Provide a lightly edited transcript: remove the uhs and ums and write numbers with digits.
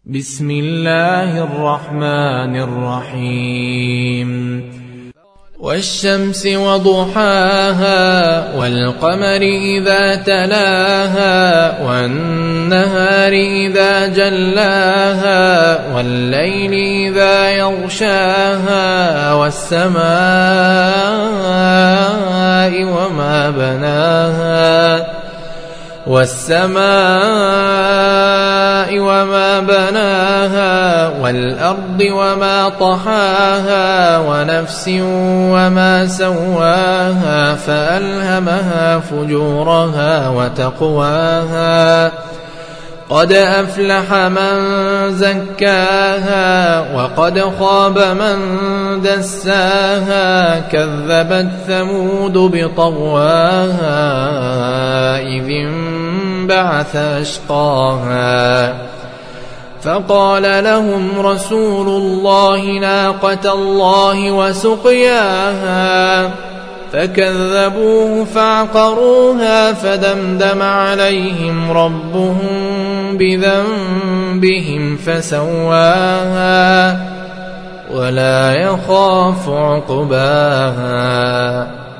بسم الله الرحمن الرحيم والشمس وضحاها والقمر إذا تلاها والنهار إذا جلاها والليل إذا يغشاها والسماء وما بناها والأرض وما طحاها ونفس وما سواها فألهمها فجورها وتقواها قد أفلح من زكاها وقد خاب من دساها كذبت ثمود بطغواها إذ انبعث أشقاها فقال لهم رسول الله ناقة الله وسقياها فكذبوه فعقروها فدمدم عليهم ربهم بذنبهم فسواها ولا يخاف عقباها.